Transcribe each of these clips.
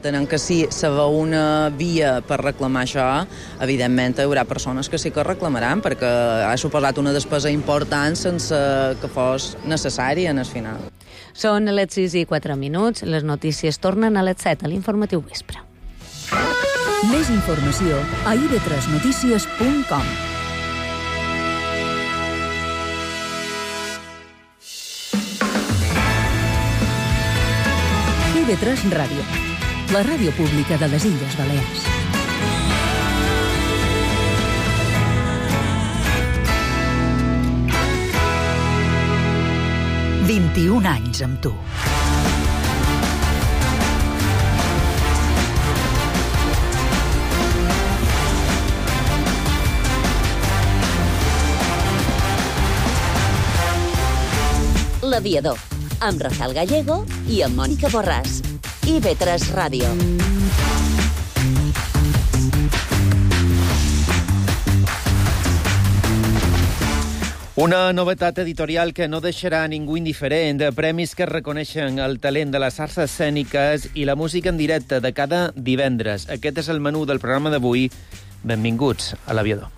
entenem que si se veu una via per reclamar això, evidentment hi haurà persones que sí que reclamaran, perquè ha suposat una despesa important sense que fos necessari en el final. Són les 6:04, les notícies tornen a les 7 a l'informatiu vespre. Més informació a ib3notícies.com. IB3 Ràdio, la ràdio pública de les Illes Balears. «21 anys amb tu». L'Aviador, amb Rafael Gallego i amb Mònica Borràs. IB3 Ràdio. Una novetat editorial que no deixarà ningú indiferent, premis que reconeixen el talent de les arts escèniques i la música en directe de cada divendres. Aquest és el menú del programa d'avui. Benvinguts a l'Aviador.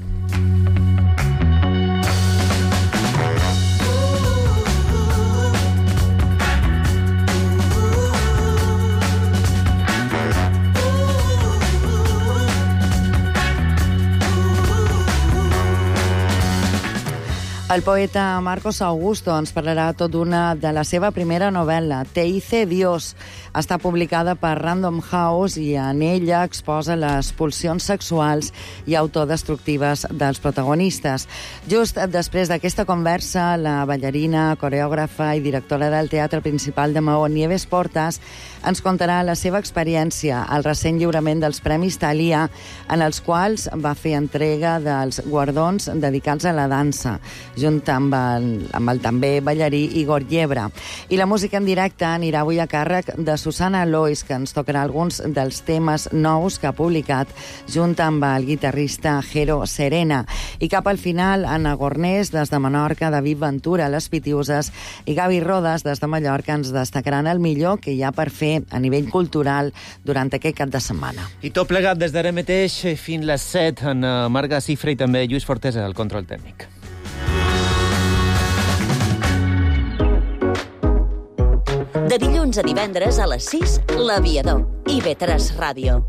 El poeta Marcos Augusto ens parlarà tot d'una de la seva primera novel·la, Te hice Dios. Està publicada per Random House i en ella exposa les pulsions sexuals i autodestructives dels protagonistes. Just després d'aquesta conversa, la ballarina, coreògrafa i directora del Teatre Principal de Maó, Nieves Portas, ens contarà la seva experiència al recent lliurament dels Premis Thalia, en els quals va fer entrega dels guardons dedicats a la dansa, junt amb el també ballarí Igor Llebra. I la música en directe anirà avui a càrrec de Susana Lois, que ens tocarà alguns dels temes nous que ha publicat junt amb el guitarrista Jero Serena. I cap al final, Anna Gornés, des de Menorca, David Ventura, les Pitiuses, i Gavi Rodas, des de Mallorca, ens destacaran el millor que hi ha per fer a nivell cultural durant aquest cap de setmana. I tot plegat des d'ara mateix fins les 7 en Marga Cifra i també Lluís Fortesa, el control tècnic. De dilluns a divendres a les 6, l'Aviador. IB3 Ràdio.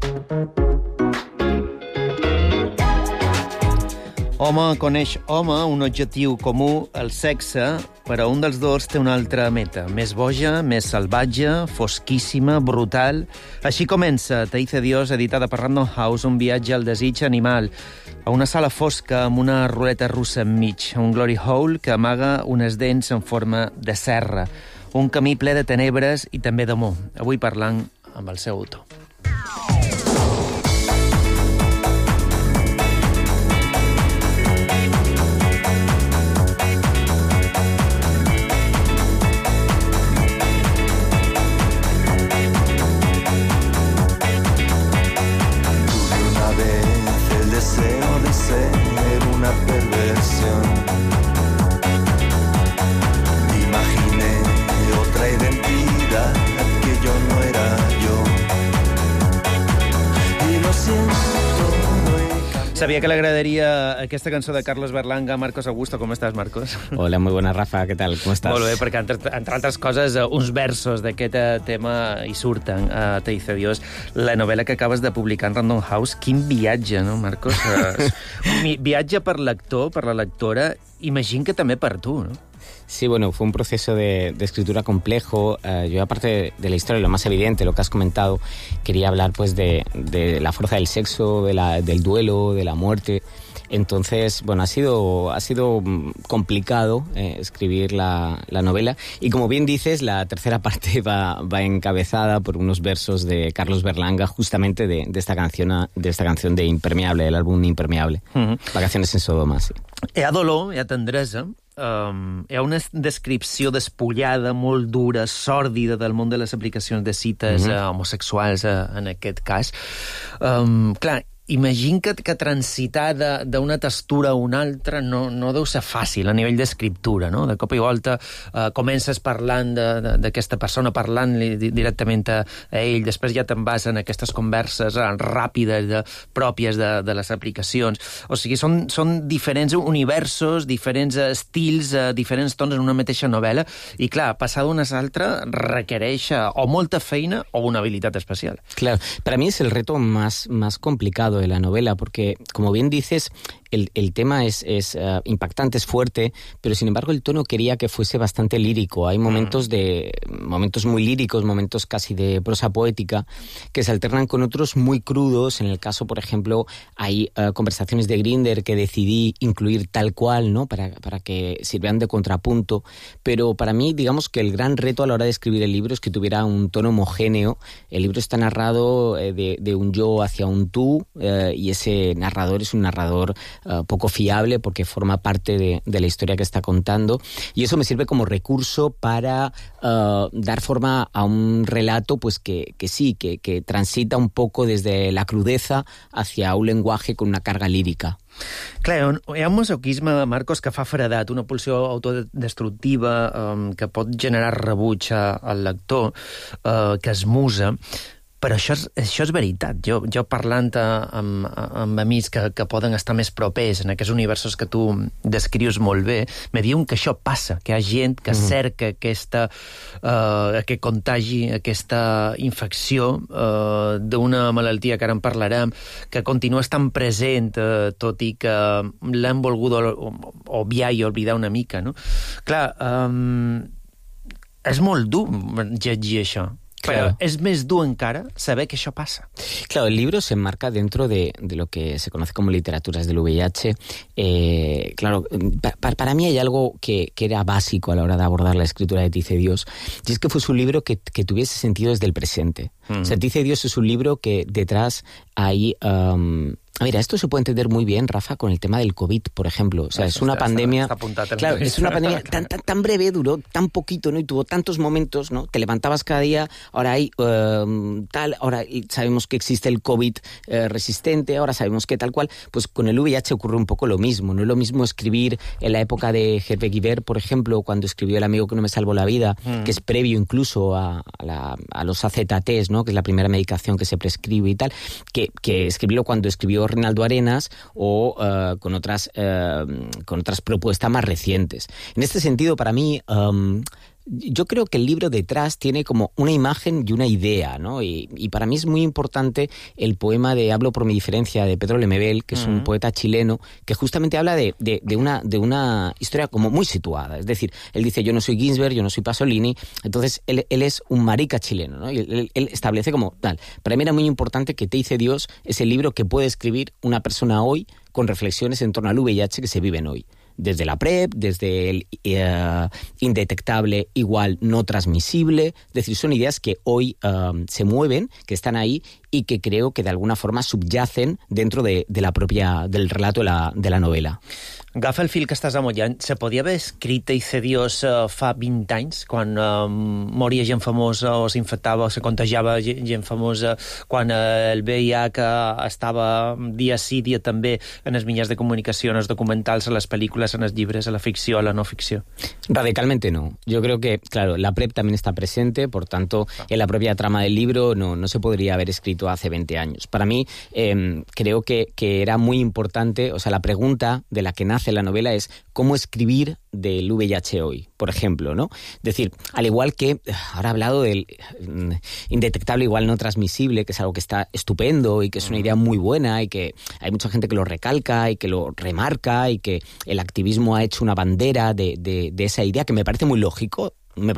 Home coneix home, un objectiu comú, el sexe, però un dels dos té una altra meta. Més boja, més salvatge, fosquíssima, brutal. Així comença Te hice Dios, editada per Random House, un viatge al desig animal, a una sala fosca amb una ruleta russa enmig, un glory hole que amaga unes dents en forma de serra, un camí ple de tenebres i també d'amor. Avui parlant amb el seu autor. Sabía que le agradaria aquesta cançó de Carlos Berlanga a Marcos Augusto. ¿Cómo estás, Marcos? Hola, muy buena, Rafa. ¿Qué tal? ¿Cómo estás? Molt bé, perquè entre altres coses, uns versos d'aquest tema hi surten a Te hice Dios, la novel·la que acabes de publicar en Random House. Quin viatge, no, Marcos? Viatge per l'actor, per la lectora, imagino que també per tu, no? Sí, bueno, fue un proceso de escritura complejo. Yo, aparte de la historia, lo más evidente, lo que has comentado, quería hablar pues de la fuerza del sexo, del duelo, de la muerte. Entonces, bueno, ha sido complicado escribir la novela. Y como bien dices, la tercera parte va encabezada por unos versos de Carlos Berlanga, justamente de esta canción de Impermeable, del álbum Impermeable. Vacaciones en Sodoma, sí. Hi ha dolor, hi ha tendresa, hi ha una descripció despullada, molt dura, sòrdida del món de les aplicacions de cites homosexuals, en aquest cas. Clar, imagino que transitar d'una textura a una altra no deu ser fàcil a nivell d'escriptura, no? De cop i volta comences parlant d'aquesta persona, parlant-li directament a ell, després ja te'n vas en aquestes converses ràpides pròpies de les aplicacions. O sigui, són diferents universos, diferents estils, diferents tons en una mateixa novel·la, i clar, passar d'una a l'altra requereix o molta feina o una habilitat especial. Claro, para mí es el reto más complicado de la novela, porque, como bien dices, el tema es impactante, es fuerte, pero sin embargo el tono quería que fuese bastante lírico. Hay momentos muy líricos, momentos casi de prosa poética, que se alternan con otros muy crudos. En el caso, por ejemplo, hay conversaciones de Grindr que decidí incluir tal cual, ¿no? Para que sirvan de contrapunto. Pero para mí, digamos que el gran reto a la hora de escribir el libro es que tuviera un tono homogéneo. El libro está narrado de un yo hacia un tú, y ese narrador es un narrador poco fiable porque forma parte de la historia que está contando, y eso me sirve como recurso para dar forma a un relato pues que transita un poco desde la crudeza hacia un lenguaje con una carga lírica. Clar, hi ha un masoquisme, Marcos, que fa fredat, una pulsió autodestructiva que pot generar rebuig al lector, que es musa. Però això és veritat. Jo parlant amb amics que poden estar més propers en aquests universos que tu descrius molt bé, me diuen que això passa, que hi ha gent que cerca aquest contagi, aquesta infecció d'una malaltia que ara en parlarem, que continua estant present, tot i que l'hem volgut obviar i oblidar una mica, no? Clar, és molt dur llegir això. Pero es más duro encara saber que eso pasa. Claro, el libro se enmarca dentro de lo que se conoce como literaturas del VIH. Claro, para mí hay algo que era básico a la hora de abordar la escritura de Dice Dios, y es que fuese un libro que tuviese sentido desde el presente. O sea, Dice Dios es un libro que detrás hay... Mira, esto se puede entender muy bien, Rafa, con el tema del COVID, por ejemplo. O sea, es una pandemia... Claro, es una pandemia tan breve, duró tan poquito, ¿no? Y tuvo tantos momentos, ¿no? Te levantabas cada día, ahora hay ahora sabemos que existe el COVID resistente, ahora sabemos que tal cual. Pues con el VIH ocurre un poco lo mismo. No es lo mismo escribir en la época de Hervé Guibert, por ejemplo, cuando escribió El amigo que no me salvó la vida, que es previo incluso a los AZTs, ¿no? Que es la primera medicación que se prescribe y tal, que escribirlo cuando escribió Reinaldo Arenas o con otras propuestas más recientes. En este sentido, para mí, yo creo que el libro detrás tiene como una imagen y una idea, ¿no? Y para mí es muy importante el poema de Hablo por mi diferencia, de Pedro Lemebel, que es un poeta chileno, que justamente habla de una historia como muy situada. Es decir, él dice, yo no soy Ginsberg, yo no soy Pasolini, entonces él es un marica chileno, ¿no? Y él establece como tal. Para mí era muy importante que Te hice Dios es el libro que puede escribir una persona hoy con reflexiones en torno al VIH que se viven hoy. Desde la PrEP, desde el indetectable igual no transmisible. Es decir, son ideas que hoy se mueven, que están ahí y que creo que de alguna forma subyacen dentro del relato de la novela. Agafa el fil que estàs amollant. Se podia haver escrit Te hice Dios fa 20 anys, quan moria gent famosa o s'infectava o se contagiava gent famosa, quan el VIH estava dia sí, dia també en els mitjans de comunicació, en els documentals, en les pel·lícules, en els llibres, en la ficció, en la no ficció? Radicalmente no. Yo creo que, claro, la PrEP también está presente, por tanto, en la propia trama del libro no se podría haber escrito hace 20 años. Para mí, creo que era muy importante, o sea, la pregunta de la que nace la novela es cómo escribir del VIH hoy, por ejemplo, ¿no? Es decir, al igual que ahora he hablado del indetectable igual no transmisible, que es algo que está estupendo y que es una idea muy buena y que hay mucha gente que lo recalca y que lo remarca y que el activismo ha hecho una bandera de esa idea que me parece muy lógico,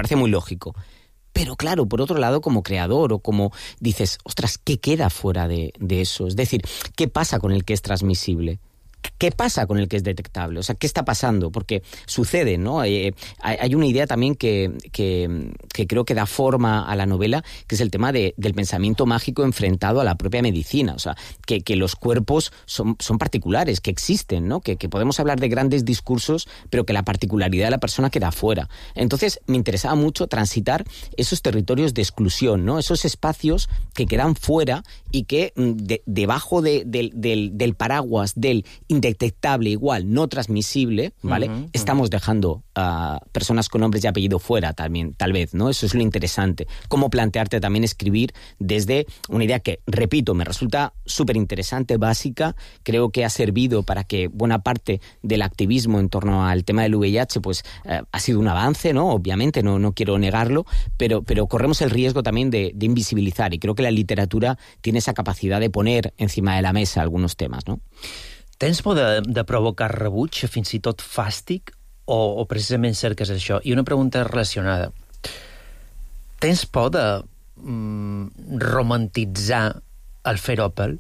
Pero claro, por otro lado, como creador o como dices, ostras, ¿qué queda fuera de eso? Es decir, ¿qué pasa con el que es transmisible? ¿qué pasa con el que es detectable? O sea, ¿qué está pasando? Porque sucede, ¿no? Hay una idea también que creo que da forma a la novela, que es el tema del pensamiento mágico enfrentado a la propia medicina. O sea, que los cuerpos son particulares, que existen, ¿no? Que podemos hablar de grandes discursos, pero que la particularidad de la persona queda fuera. Entonces, me interesaba mucho transitar esos territorios de exclusión, ¿no? Esos espacios que quedan fuera y que debajo del paraguas del indetectable, igual, no transmisible, ¿vale? Estamos dejando a personas con nombres y apellido fuera también, tal vez, ¿no? Eso es lo interesante. Cómo plantearte también escribir desde una idea que, repito, me resulta súper interesante, básica. Creo que ha servido para que buena parte del activismo en torno al tema del VIH, pues, ha sido un avance, ¿no? Obviamente, no quiero negarlo, pero corremos el riesgo también de invisibilizar, y creo que la literatura tiene esa capacidad de poner encima de la mesa algunos temas, ¿no? Tens por de provocar rebuig, fins i tot fàstic, o precisament cerques això? I una pregunta relacionada. Tens por de romantitzar el Feropel?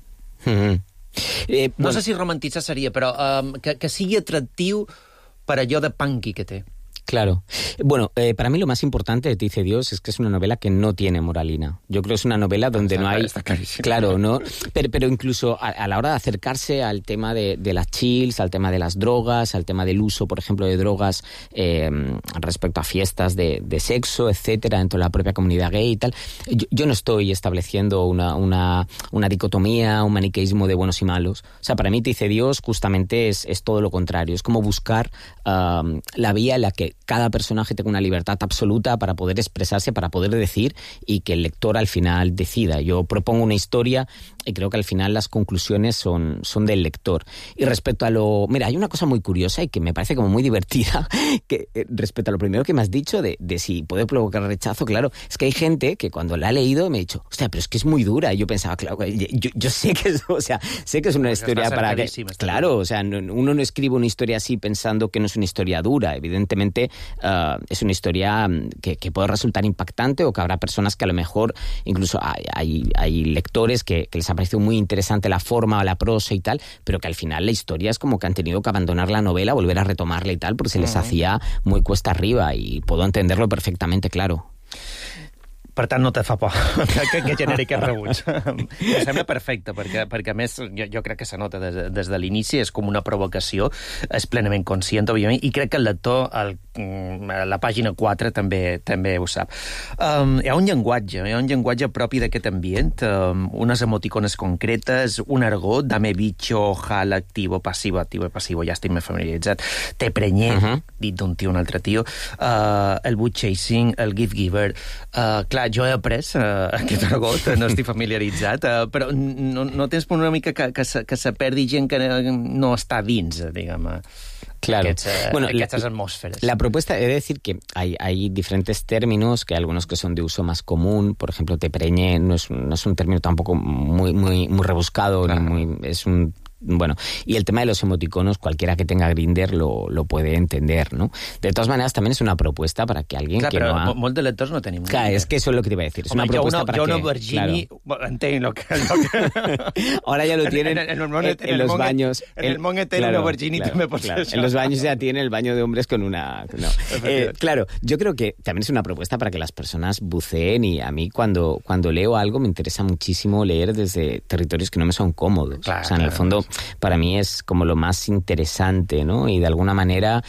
No sé si romantitzar seria, però que sigui atractiu per allò de punky que té. Claro. Bueno, para mí lo más importante de Te dice Dios es que es una novela que no tiene moralina. Yo creo que es una novela donde no hay... Está clarísimo. Claro, ¿no? Pero incluso a la hora de acercarse al tema de las chills, al tema de las drogas, al tema del uso, por ejemplo, de drogas respecto a fiestas de sexo, etcétera, dentro de la propia comunidad gay y tal, yo no estoy estableciendo una dicotomía, un maniqueísmo de buenos y malos. O sea, para mí Te dice Dios justamente es todo lo contrario. Es como buscar la vía en la que cada personaje tenga una libertad absoluta para poder expresarse, para poder decir, y que el lector al final decida. Yo propongo una historia y creo que al final las conclusiones son del lector. Y respecto a lo... Mira, hay una cosa muy curiosa y que me parece como muy divertida, que respecto a lo primero que me has dicho de si puede provocar rechazo, claro, es que hay gente que cuando la ha leído me ha dicho, hostia, pero es que es muy dura. Y yo pensaba, claro, yo sé que es, o sea, sé que es una pues historia para que... Claro, o sea, uno no escribe una historia así pensando que no es una historia dura. Evidentemente es una historia que puede resultar impactante, o que habrá personas que a lo mejor, incluso hay lectores que les ha parecido muy interesante la forma o la prosa y tal, pero que al final la historia es como que han tenido que abandonar la novela, volver a retomarla y tal, porque se les hacía muy cuesta arriba, y puedo entenderlo perfectamente, claro. Per tant, no te fa por que generi aquest rebuig. Em sembla perfecte, perquè a més jo crec que se nota des de l'inici, és com una provocació, és plenament conscient, òbviament, i crec que el lector, a la pàgina 4, també ho sap. Hi ha un llenguatge propi d'aquest ambient, unes emoticones concretes, un argot, dame bicho, jal, activo, passivo, ja estic més familiaritzat, te prenyé, dit d'un tio a un altre tio, el boot chasing, el gift giver, clar, jo he après aquest argot, no estic familiaritzat, però no tens por una mica que se perdi gent que no està dins, diguem, claro. Estas atmósferas. La propuesta, he de decir que hay diferentes términos, que hay algunos que son de uso más común. Por ejemplo, te preñé no es un término tampoco muy rebuscado, claro. Es un... Bueno, y el tema de los emoticonos, cualquiera que tenga Grindr lo puede entender, ¿no? De todas maneras, también es una propuesta para que alguien que no ha... Clar, però molts de lectors no tenim. Clar, és que eso es lo que te iba a decir. Es una propuesta para que... Jo no, Virgini, entenc lo que... Ahora ya lo tienen en los baños. En el món hetero, Virgini també pot ser això. En los baños ya tiene el baño de hombres con una... No. Claro, yo creo que también es una propuesta para que las personas buceen, y a mí cuando leo algo me interesa muchísimo leer desde territorios que no me son cómodos. Claro, o sea, en el fondo... Para mí es como lo más interesante, ¿no? Y de alguna manera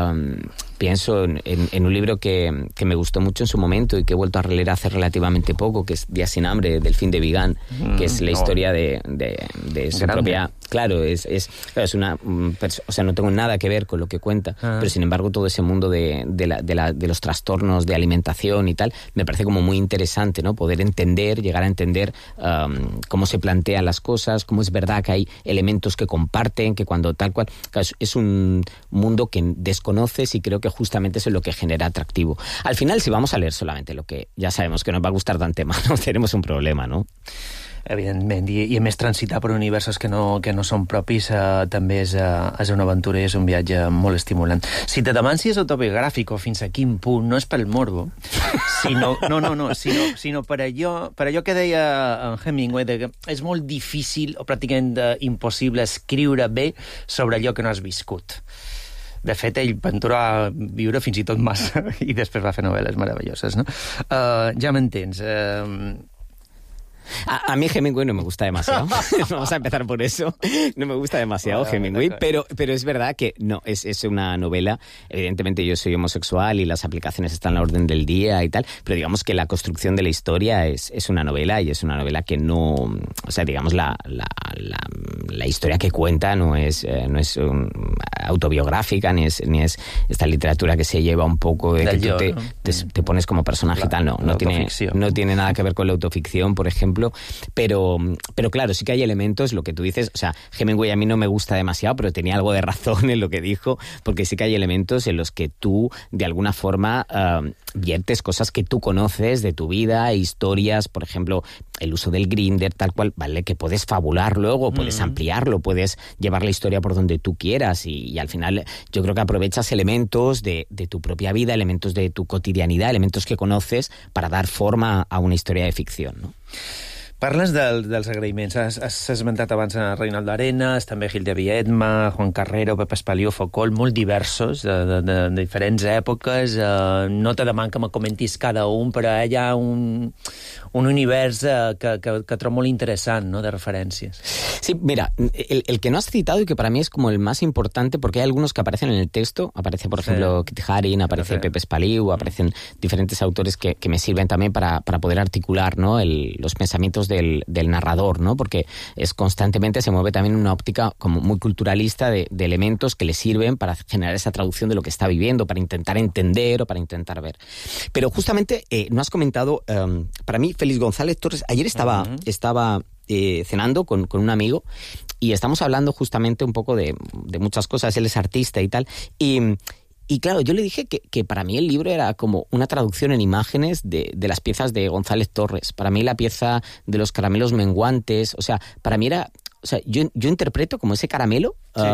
pienso en un libro que me gustó mucho en su momento y que he vuelto a releer hace relativamente poco, que es Días sin hambre, del fin de Vigan, que es la historia de su propia... Claro, es una... O sea, no tengo nada que ver con lo que cuenta, pero sin embargo todo ese mundo de los trastornos de alimentación y tal, me parece como muy interesante, ¿no? Poder entender, llegar a entender cómo se plantean las cosas, cómo es verdad que hay elementos que comparten, que cuando tal cual... Claro, es un mundo que desconoces, y creo que justamente eso es lo que genera atractivo. Al final, si vamos a leer solamente lo que ya sabemos que nos va a gustar de antemano, tenemos un problema, ¿no? evidentment, i a més transitar per universos que no són propis també és una aventura i és un viatge molt estimulant. Si te demans si és autobiogràfic o fins a quin punt, no és pel morbo, sinó per allò que deia en Hemingway, que és molt difícil o pràcticament impossible escriure bé sobre allò que no has viscut. De fet, ell va viure fins i tot massa i després va fer novel·les meravelloses, ¿no? Ja m'entens. A mí Hemingway no me gusta demasiado. Vamos a empezar por eso. No me gusta demasiado Hemingway, pero es verdad que no, es una novela. Evidentemente yo soy homosexual y las aplicaciones están a la orden del día y tal, pero digamos que la construcción de la historia es una novela y es una novela que no... O sea, digamos, la historia que cuenta no es autobiográfica, ni es esta literatura que se lleva un poco de que tú te pones como personaje y tal. No tiene nada que ver con la autoficción, por ejemplo. Pero claro, sí que hay elementos, lo que tú dices, o sea, Hemingway a mí no me gusta demasiado, pero tenía algo de razón en lo que dijo, porque sí que hay elementos en los que tú, de alguna forma, viertes cosas que tú conoces de tu vida, historias, por ejemplo, el uso del Grindr, tal cual, vale, que puedes fabular luego, puedes ampliarlo, puedes llevar la historia por donde tú quieras y al final yo creo que aprovechas elementos de tu propia vida, elementos de tu cotidianidad, elementos que conoces para dar forma a una historia de ficción, ¿no? Parles dels agraïments. Has esmentat abans a Reinaldo Arenas, també Gil de Viedma, Juan Carrero, Pepe Espaliu, Foucault, molt diversos, de diferents èpoques. No te deman que me comentis cada un, però hi ha un univers que trobo molt interessant, ¿no?, de referències. Sí, mira, el que no has citado y que para mí es como el más importante, porque hay algunos que aparecen en el texto, aparece por ejemplo Kit Haring, aparece Pepe Espaliu, aparecen diferentes autores que me sirven también para poder articular, ¿no?, los pensamientos del narrador, ¿no?, porque constantemente se mueve también en una óptica como muy culturalista de elementos que le sirven para generar esa traducción de lo que está viviendo, para intentar entender o para intentar ver. Pero justamente no has comentado, para mí Félix González Torres, ayer estaba cenando con un amigo y estamos hablando justamente un poco de muchas cosas, él es artista y tal, y claro, yo le dije que para mí el libro era como una traducción en imágenes de las piezas de González Torres. Para mí la pieza de los caramelos menguantes, o sea, para mí era... O sea, yo interpreto como ese caramelo,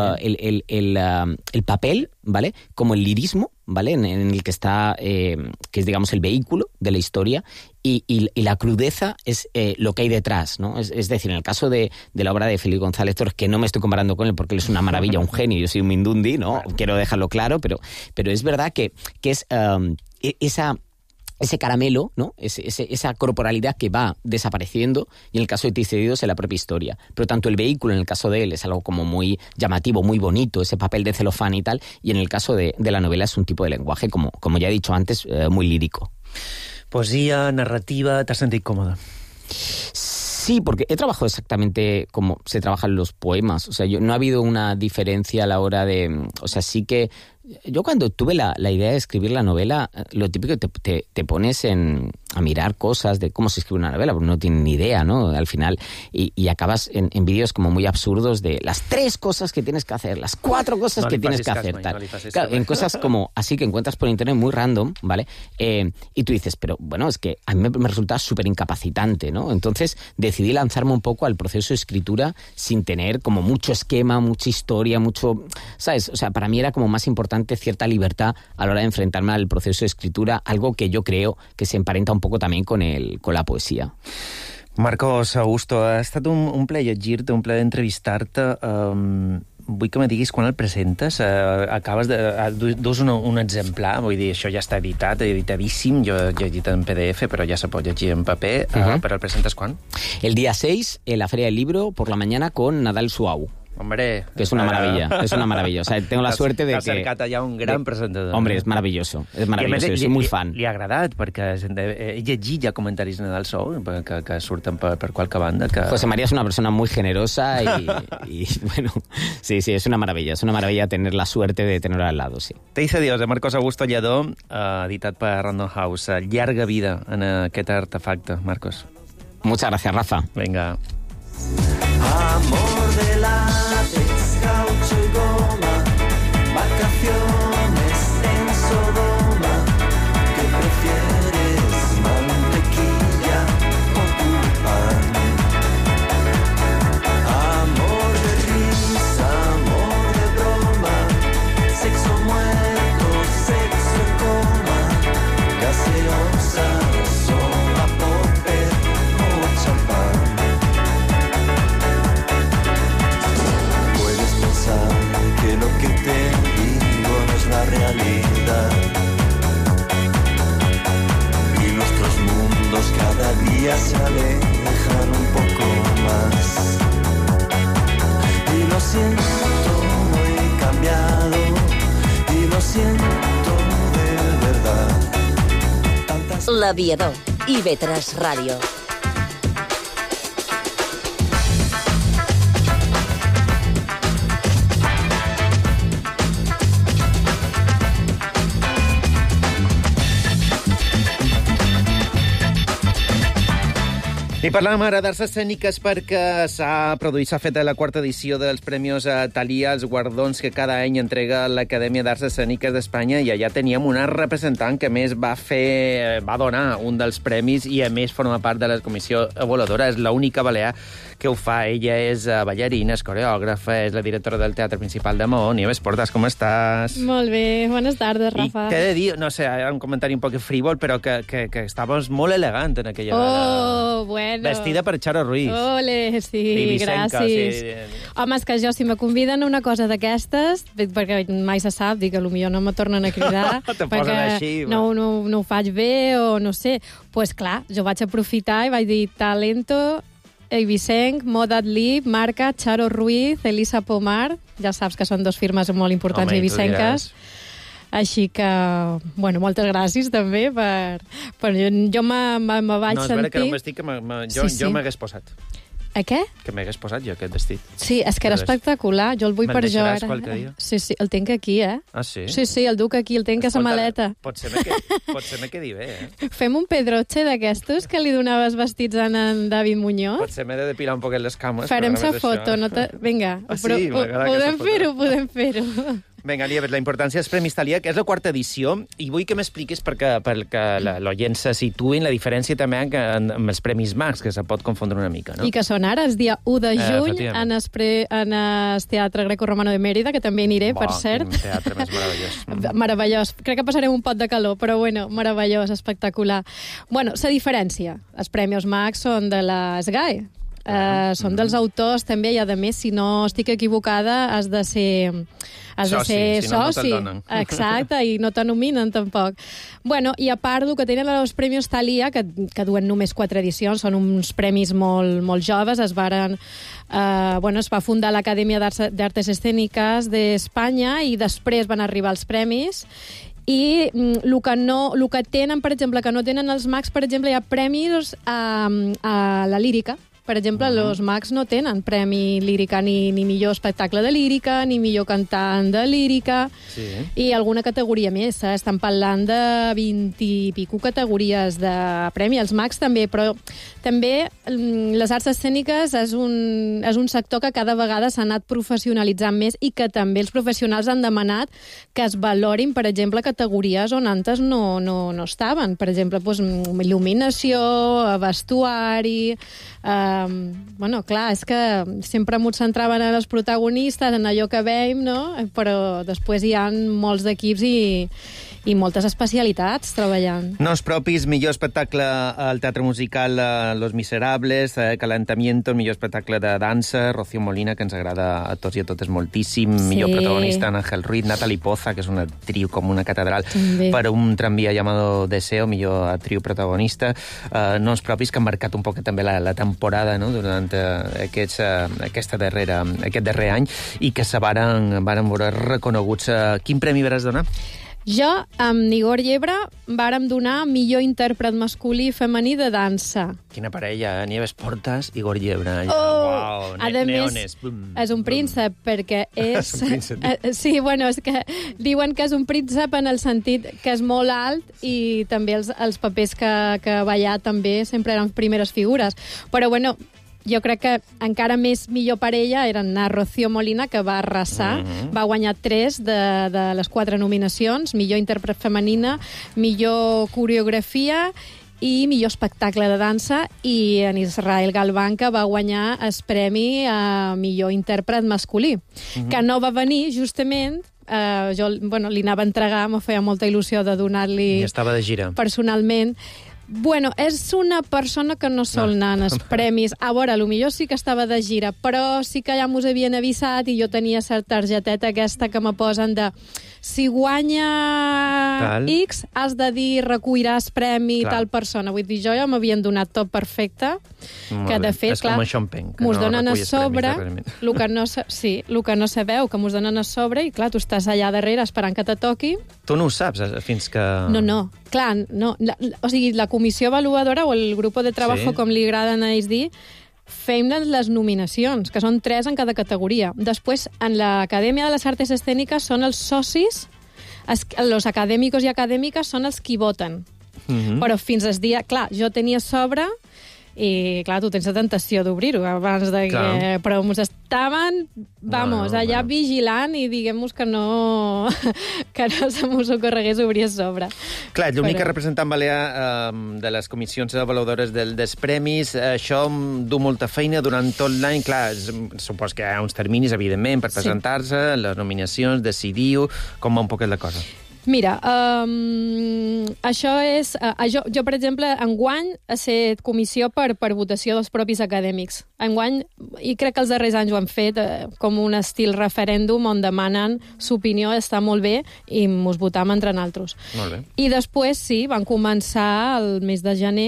el papel, ¿vale?, como el lirismo, ¿vale?, en el que está, que es, digamos, el vehículo de la historia, y la crudeza es lo que hay detrás, ¿no? Es decir, en el caso de la obra de Félix González Torres, que no me estoy comparando con él porque él es una maravilla, un genio, yo soy un mindundi, ¿no? Quiero dejarlo claro, pero es verdad que es ese caramelo, ¿no?, esa corporalidad que va desapareciendo, y en el caso de Ticedidos en la propia historia. Pero tanto el vehículo, en el caso de él, es algo como muy llamativo, muy bonito, ese papel de celofán y tal, y en el caso de la novela es un tipo de lenguaje, como ya he dicho antes, muy lírico. Poesía, narrativa, ¿te has sentido cómoda? Sí, porque he trabajado exactamente como se trabajan los poemas. O sea, no ha habido una diferencia a la hora de... O sea, sí que... Yo cuando tuve la idea de escribir la novela, lo típico te pones a mirar cosas de cómo se escribe una novela, porque no tienen ni idea, ¿no?, al final, y acabas en vídeos como muy absurdos de las 3 cosas que tienes que hacer, las 4 cosas que tienes que hacer, tal. Claro, en cosas como así que encuentras por internet muy random, ¿vale? Y tú dices, pero bueno, es que a mí me resulta súper incapacitante, ¿no? Entonces decidí lanzarme un poco al proceso de escritura sin tener como mucho esquema, mucha historia, mucho... ¿Sabes? O sea, para mí era como más importante cierta libertad a la hora de enfrentarme al proceso de escritura, algo que yo creo que se emparenta un poco también con la poesía. Marcos Augusto, ha estat un plaer llegir-te, un plaer entrevistar-te. Vull que me diguis quan el presentes. Acabes dus un exemplar, vull dir, això ja està editadíssim, jo he llegit en PDF, però ja se pot llegir en paper. Però el presentes quan? El día 6, en la Feria del Libro, por la mañana, con Nadal Suau. Hombre, que es una maravilla, es una maravilla. O sea, tengo la suerte de que... T'ha acercat allà un gran presentador. Hombre, és maravilloso, jo soy muy fan. Li ha agradat, perquè he llegit ja comentaris de Nadal Suau que surten per qualque banda. José María es una persona muy generosa y bueno, sí, es una maravilla tener la suerte de tenerlo al lado, sí. Te dice Dios, de Marcos Augusto Lledó, editat per Random House. Llarga vida en aquest artefacte, Marcos. Muchas gracias, Rafa. Venga. Amor de látex, caucho y goma, vacaciones en Sodoma. ¿Qué prefieres, mantequilla o pan? L'Aviador, IB3 Ràdio. I parlàvem ara d'arts escèniques perquè s'ha fet la quarta edició dels Premis Thalia, els guardons que cada any entrega l'Acadèmia d'Arts Escèniques d'Espanya, i allà teníem una representant que més va donar un dels premis i a més forma part de la comissió avaluadora. És l'única balear que ho fa. Ella és ballarina, és coreògrafa, és la directora del Teatre Principal de Maó. Nieves Portas, com estàs? Molt bé, bones tardes, Rafa. I què he de dir? No sé, un comentari un poc frívol, però que estaves molt elegant en aquella gala. Bueno. Vestida per Charo Ruiz. Ole, sí, Vicenca, gràcies. Sí. Home, és que jo, si me conviden a una cosa d'aquestes, perquè mai se sap, dic que potser no me tornen a cridar, Te posen perquè així, no ho faig bé o no sé. Doncs pues, clar, jo vaig aprofitar i vaig dir talento, Eivicenc, Moda Adlib, Marca, Charo Ruiz, Elisa Pomar, ja saps que són dos firmes molt importants eivicenques. Així que, bueno, moltes gràcies també per jo me vaig sentir... No, és vera que era un vestit que jo m'hagués posat. A què? Que m'hagués posat jo aquest vestit. Sí, és que era espectacular, jo el vull per jo. Me'l deixaràs qualque dia? Sí, el tinc aquí, Ah, sí? Sí, el duc aquí, el tinc a sa maleta. Potser me quedi bé, Fem un pedroche d'aquestos que li donaves vestits a en David Muñoz? Potser m'he de depilar un poquet les cames. Farem sa foto, no te... Vinga, sí, podem fer-ho. Vinga, Nieves, la importància dels Premis Thalia, que és la quarta edició, i vull que m'expliquis perquè l'oient se situï en la diferència també amb els Premis Max, que se pot confondre una mica, no? I que són ara, el dia 1 de juny, en el Teatre Greco-Romano de Mèrida, que també aniré, per cert. Quin teatre més meravellós. Meravellós. Crec que passarem un pot de calor, però bueno, meravellós, espectacular. Bueno, la diferència. Els Premis Max són de la SGAE. Són dels autors també, i a més, si no estic equivocada, has de ser soci. Si no te'l donen. Exacte, i no te nominen tampoc. Bueno, i a part, el que tenen els Premis Thalia, que duen només 4 edicions, són uns premis molt joves, es va fundar l'Acadèmia d'Artes Escèniques d'Espanya i després van arribar els premis. I el que tenen, per exemple, que no tenen els Max, per exemple, hi ha premis a la lírica. Per exemple, els Max no tenen premi lírica, ni millor espectacle de lírica, ni millor cantant de lírica, i alguna categoria més. Estan parlant de 20 i pico categories de premi. Els Max també, però també les arts escèniques és un sector que cada vegada s'ha anat professionalitzant més i que també els professionals han demanat que es valorin, per exemple, categories on antes no estaven. Per exemple, il·luminació, vestuari... Bueno, clar, és que sempre m'ho centraven en els protagonistes, en allò que veiem, no? Però després hi ha molts d'equips i moltes especialitats treballant. Nos propis, millor espectacle al Teatre Musical Los Miserables, Calentamiento, millor espectacle de dansa, Rocío Molina, que ens agrada a tots i a totes moltíssim, millor protagonista, Ángel Ruiz, Natalie Poza, que és una actriu com una catedral, per un tranvía llamado Deseo, millor actriu protagonista, Nos propis, que han marcat un poc també la temporada, no?, durant aquest darrer any, i que se varen veure reconeguts. Quin premi vas donar? Jo, amb Igor Llebre, vàrem donar millor intèrpret masculí i femení de dansa. Quina parella, Nieves Portas, Igor Llebre. Uau, neones. És un príncep, perquè és... Sí, bueno, és que diuen que és un príncep en el sentit que és molt alt i també els papers que ha ballat també sempre eren primeres figures. Però, bueno, jo crec que encara més millor per ella era anar Rocío Molina, que va arrasar, va guanyar 3 de les 4 nominacions, millor intèrpret femenina, millor coreografia i millor espectacle de dansa, i en Israel Galván, que va guanyar el premi a millor intèrpret masculí, que no va venir justament... jo li anava a entregar, me feia molta il·lusió de donar-li... I estava de gira. Personalment. Bueno, és una persona que no sol anar als premis. A veure, potser sí que estava de gira, però sí que ja mos havien avisat i jo tenia certa targeteta aquesta que me posen de si guanya X, has de dir recolliràs premi tal persona. Vull dir, jo ja m'havien donat tot perfecte, que de fet, clar, mos donen a sobre el que no sabeu, que mos donen a sobre i clar, tu estàs allà darrere esperant que te toqui. Tu no ho saps fins que... No, Clar, no, o sigui, la comissió avaluadora o el grup de treball, Sí. com li agraden a ells dir, fem les nominacions, que són 3 en cada categoria. Després, en l'Acadèmia de les Artes Escèniques són els socis, els acadèmicos i acadèmiques són els qui voten. Però fins al dia... Clar, jo tenia sobre i, clar, tu tens la tentació d'obrir-ho abans de que... Clar. Però ens estaven, allà vigilant i diguem-nos que no se mos ocorregués obrir el sobre. Clar, l'únic Però- representant balear de les comissions avaluadores dels premis, això du molta feina durant tot l'any. Clar, supos que hi ha uns terminis, evidentment, per Sí. presentar-se, les nominacions, decidir-ho, com va un poquet la cosa. Mira, això és... Jo, per exemple, enguany he set comissió per votació dels propis acadèmics. Enguany, i crec que els darrers anys ho han fet, com un estil referèndum on demanen l'opinió, està molt bé, i mos votam entre naltros. Molt bé. I després, sí, van començar el mes de gener,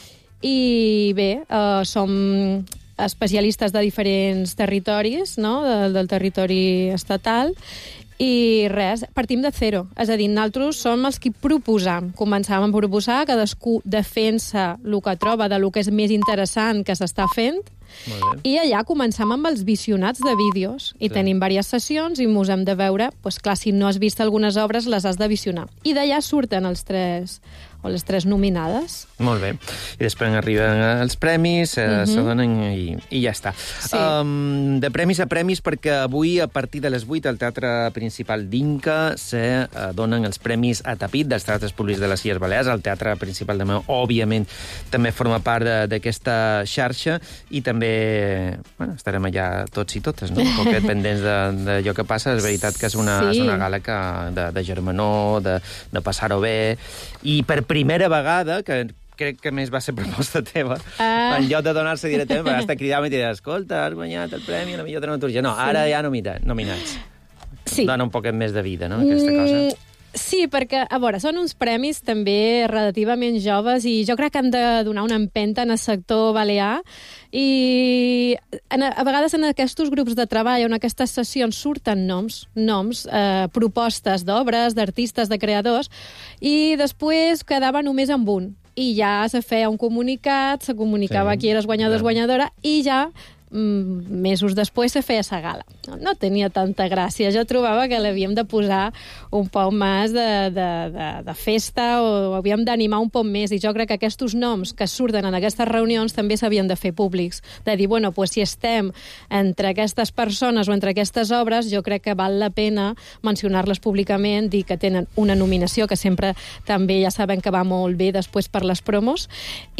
i bé, som especialistes de diferents territoris, no?, del territori estatal, i res, partim de zero. És a dir, nosaltres som els que proposam. Començàvem a proposar, cadascú defensa el que troba de lo que és més interessant que s'està fent, Molt bé. i allà començam amb els visionats de vídeos. I tenim diverses sessions i mos hem de veure, doncs clar, si no has vist algunes obres, les has de visionar. I d'allà surten les tres nominades. Molt bé. I després arriben els premis, se donen i ja està. Sí. De premis a premis, perquè avui, a partir de les 8, al Teatre Principal d'Inca, se donen els premis a tapit dels teatres públics de les Illes Balears. El Teatre Principal de Meu, òbviament, també forma part d'aquesta xarxa i també estarem allà tots i totes, no? Un poquet pendents d'allò que passa. És veritat que és una gala de germanor, de passar-ho bé, i per primera vegada, que crec que més va ser proposta teva, en lloc de donar-se directament, perquè hasta cridar-me i dir, escolta, has guanyat el premi a la millor dramaturgia. No, ara ja nominats. Sí. Dona un poquet més de vida, no?, aquesta cosa. Sí, perquè, a veure, són uns premis també relativament joves i jo crec que han de donar una empenta en el sector balear i a vegades en aquests grups de treball, en aquestes sessions, surten noms, propostes d'obres, d'artistes, de creadors, i després quedava només amb un. I ja se feia un comunicat, se comunicava qui eres guanyador, guanyadora, i ja mesos després se feia sa gala. No tenia tanta gràcia. Jo trobava que l'havíem de posar un poc més de festa o havíem d'animar un poc més, i jo crec que aquests noms que surten en aquestes reunions també s'havien de fer públics. De dir, bueno, pues si estem entre aquestes persones o entre aquestes obres, jo crec que val la pena mencionar-les públicament, dir que tenen una nominació, que sempre també ja sabem que va molt bé després per les promos,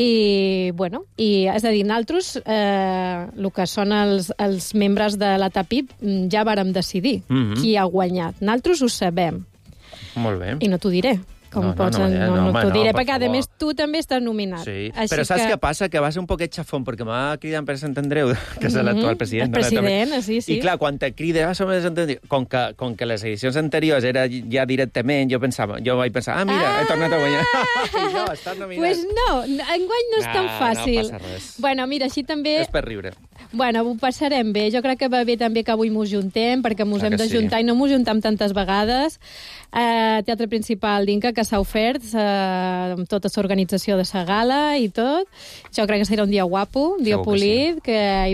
i, bueno, és a dir, nosaltres, el que són els membres de la TAPIP, ja vàrem decidir qui ha guanyat. Nosaltres ho sabem. Molt bé. I no t'ho diré. No t'ho diré, perquè a més tu també estàs nominat. Sí. Però saps què passa? Que va ser un poquet xafón, perquè m'ha cridat per Sant Andreu, que és l'actual president. El president, sí. I clar, quan te crida, som de Sant Andreu, com que les edicions anteriors era ja directament, jo vaig pensar, mira, he tornat a guanyar. I no, estàs nominat. Pues no, enguany no és tan fàcil. No passa res. Bueno, mira, així també... És per riure. Bueno, ho passarem bé. Jo crec que va bé també que avui mos juntem, perquè mos hem de juntar i no mos juntam tantes vegades. Teatre Principal d'Inca, que s'ha ofert amb tota l'organització de sa gala i tot. Jo crec que serà un dia guapo, un dia polit, que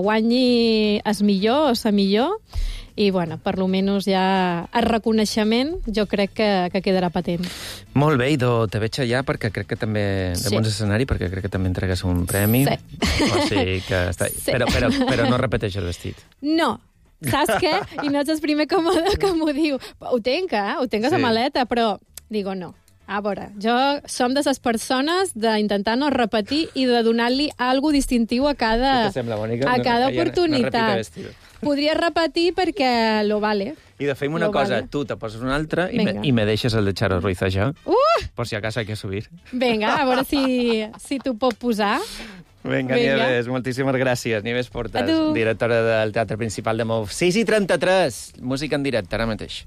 guanyi el millor o la millor. I, bueno, per lo menos ja el reconeixement jo crec que quedarà patent. Molt bé, Ido, te veig allà perquè crec que també, de bons escenari, perquè crec que també entregues un premi. Sí. O sigui que està... Sí. Però no repeteix el vestit. No. Saps què? I no ets el primer que m'ho diu. Ho tenc a la maleta, però digo no. A veure, som de les persones d'intentar no repetir i de donar-li alguna distintiu a cada, què sembla, Mònica? cada No oportunitat. repita vestit. Podria repetir perquè lo vale. I de fem una cosa, tu te poses una altra i me deixes el de Charo Ruiz allà, por si acaso hay que subir. Vinga, a veure si t'ho pot posar. Vinga, Nieves, moltíssimes gràcies. Nieves Portas, directora del Teatre Principal de Mou. 6:33, música en directe, ara mateix.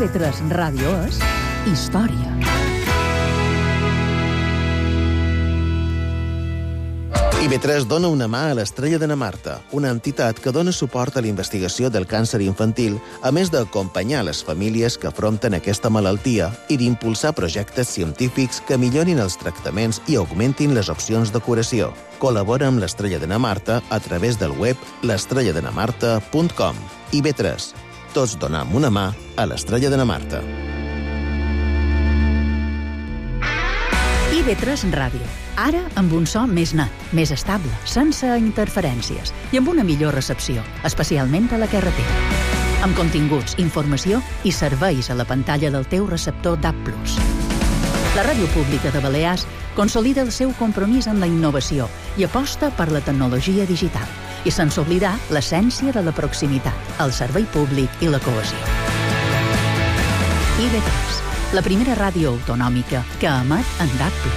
IB3 Ràdio és història. IB3 dona una mà a l'Estrella de na Marta, una entitat que dona suport a la investigació del càncer infantil, a més d'acompanyar les famílies que afronten aquesta malaltia i d'impulsar projectes científics que millorin els tractaments i augmentin les opcions de curació. Col·labora amb l'Estrella de na Marta a través del web l'estrelladenamarta.com. IB3. Tots donem una mà a l'Estrella de na Marta. IB3 Ràdio. Ara amb un so més net, més estable, sense interferències i amb una millor recepció, especialment a la carretera. Amb continguts, informació i serveis a la pantalla del teu receptor DAB+. La Ràdio Pública de Balears consolida el seu compromís amb la innovació i aposta per la tecnologia digital, i sense oblidar l'essència de la proximitat, el servei públic i la cohesió. IB3, la primera ràdio autonòmica que emet en DAB+.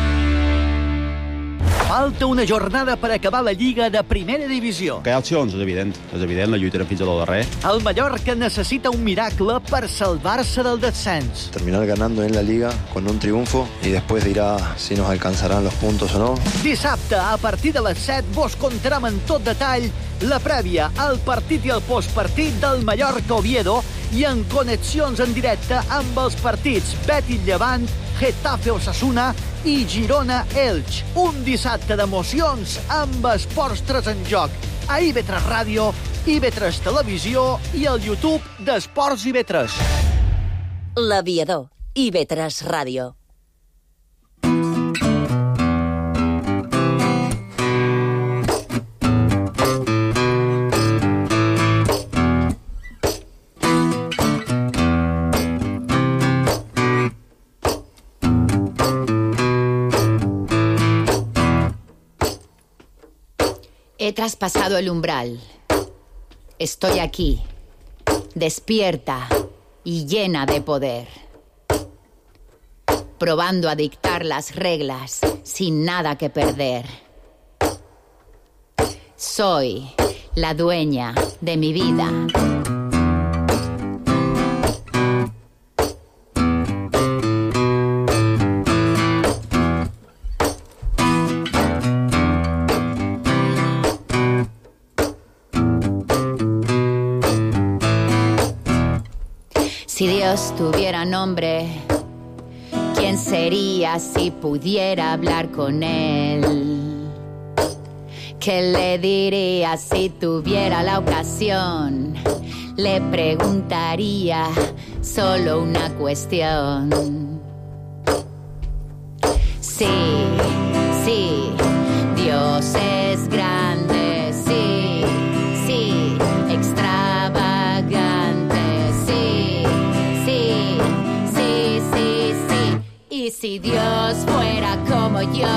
Falta una jornada per acabar la Lliga de Primera Divisió. Que hi ha opcions, és evident, la lluitarem fins al darrer. El Mallorca necessita un miracle per salvar-se del descens. Terminar ganando en la Liga con un triunfo y después dirá si nos alcanzarán los puntos o no. Dissabte, a partir de les 7, vos contarem en tot detall la prèvia, el partit i el postpartit del Mallorca-Oviedo i en connexions en directe amb els partits Betis-Llevant, Getafe-Osasuna i Girona-Elx. Un dissabte d'emocions amb esports 3 en joc. A IB3 Ràdio, IB3 Televisió i el YouTube d'Esports IB3. L'Aviador, IB3 Ràdio. He traspasado el umbral. Estoy aquí, despierta y llena de poder. Probando a dictar las reglas sin nada que perder. Soy la dueña de mi vida. Si Dios tuviera nombre, ¿quién sería si pudiera hablar con él? ¿Qué le diría si tuviera la ocasión? Le preguntaría solo una cuestión. Sí, sí, Dios es grande, sí, sí, extravagante. Y si Dios fuera como yo,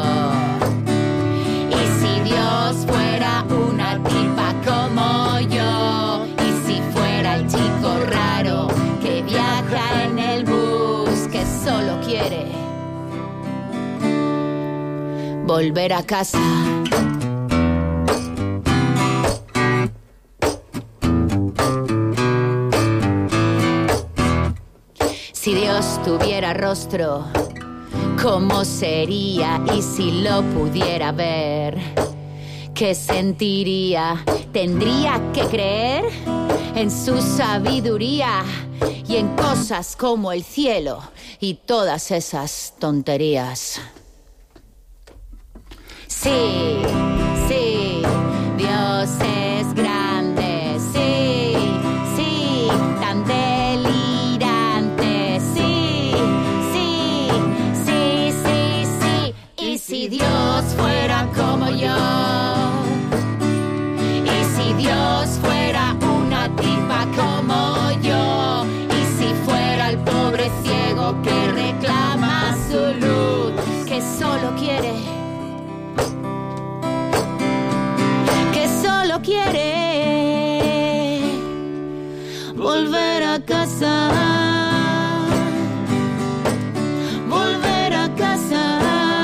y si Dios fuera una tipa como yo, y si fuera el chico raro que viaja en el bus, que solo quiere volver a casa. Si Dios tuviera rostro, ¿cómo sería? Y si lo pudiera ver, ¿qué sentiría? ¿Tendría que creer en su sabiduría y en cosas como el cielo y todas esas tonterías? Sí, sí, Dios es grande, sí, sí, tan delirante, sí, sí, sí, sí, sí. Y si Dios fuera como yo, y si Dios fuera una tipa como yo, y si fuera el pobre ciego que reclama su luz, que solo quiere volver a casa, volver a casa,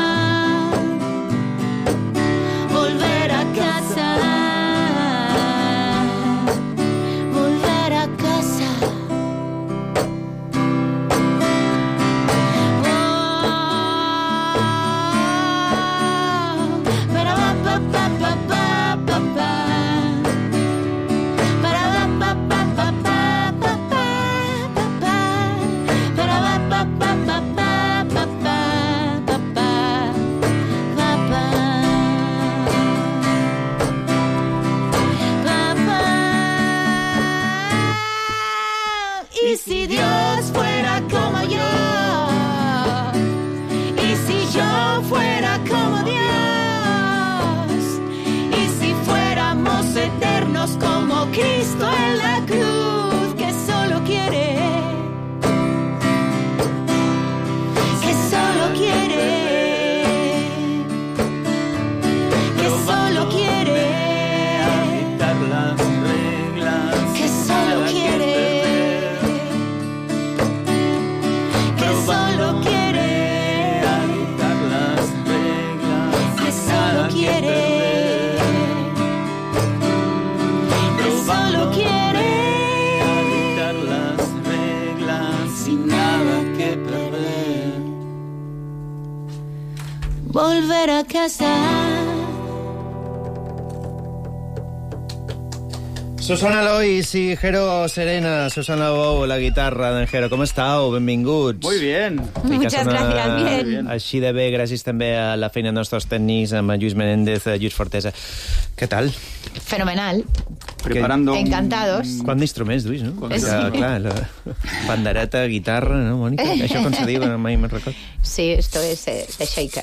volver a casa, volver a casa. a casar. Susana Lois i Jero Serena. Susana Bou, la guitarra d'en Jero. Com estàu? Benvinguts. Muy bien. Muchas gracias, bien. Així de bé, gràcies també a la feina dels nostres tècnics, amb Lluís Menéndez, Lluís Fortesa. Què tal? Fenomenal. Preparando Encantados. Quant d'instruments duis, no? Sí. Clar, la pandereta, guitarra, no, Mònica? Això com se diu, mai me'n recordo. Sí, esto es de shaker.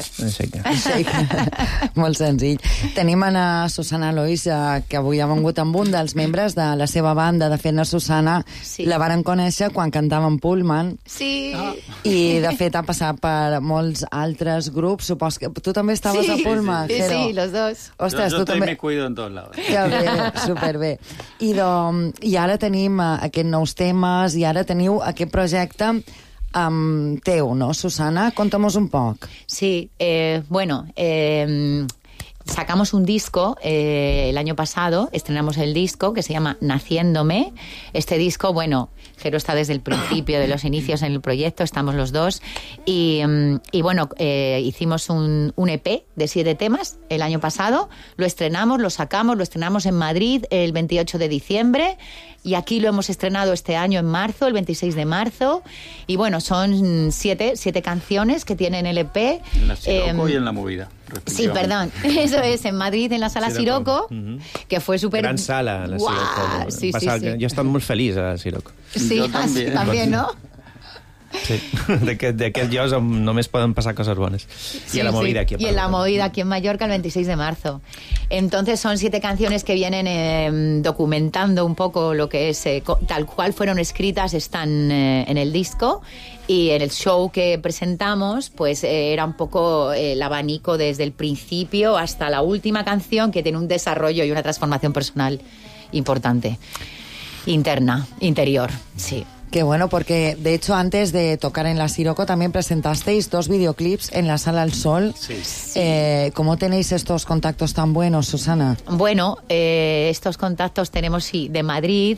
Molt senzill. Tenim a Susana Lois, que avui ha vengut amb un dels membres de la seva banda. De fet, la Susana la varen conèixer quan cantava en Pullman. Sí. I, de fet, ha passat per molts altres grups. Supos que tu també estaves a Pullman, sí, Jero. Sí, los dos. Ostres, yo tu també... me cuido en todos lados. Ja bé, superbé. I ara tenim aquests nous temes, i ara teniu aquest projecte teu, ¿no, Susana? Conta'mos un poc. Sí, bueno, sacamos un disco el año pasado, estrenamos el disco que se llama Naciéndome. Este disco, bueno, Jero está desde el principio de los inicios en el proyecto, estamos los dos, y bueno, hicimos un EP de 7 temas el año pasado, lo estrenamos, lo sacamos, lo estrenamos en Madrid el 28 de diciembre, y aquí lo hemos estrenado este año en marzo, el 26 de marzo, y bueno, son 7 canciones que tienen el EP. En la Siroco y en la Movida. Sí, perdón, eso es, en Madrid, en la Sala Siroco, que fue súper... Gran sala, la Siroco. Sí, sí, sí. Jo he estat molt feliç a la Siroco. Sí, también, ¿no? Sí, d'aquest lloc només poden passar coses bones. Sí, y a la Movida aquí. Y en la Movida aquí en Mallorca el 26 de marzo. Entonces son 7 canciones que vienen documentando un poco lo que es, tal cual fueron escritas, están en el disco. Y en el show que presentamos, pues era un poco el abanico desde el principio hasta la última canción, que tiene un desarrollo y una transformación personal importante. Interna, interior, sí. Qué bueno, porque de hecho antes de tocar en la Siroco también presentasteis 2 videoclips en la Sala El Sol. Sí. ¿Cómo tenéis estos contactos tan buenos, Susana? Bueno, estos contactos tenemos, sí, de Madrid.